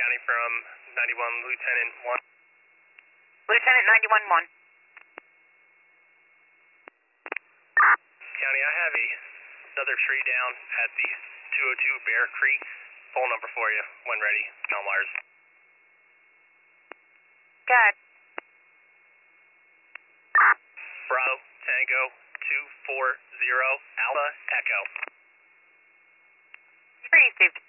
County from 91 Lieutenant 1. Lieutenant 91-1. County, I have another tree down at the 202 Bear Creek. Phone number for you when ready. Mel Myers. Good. Bravo, Tango, 240, Alpha, Echo. Tree received.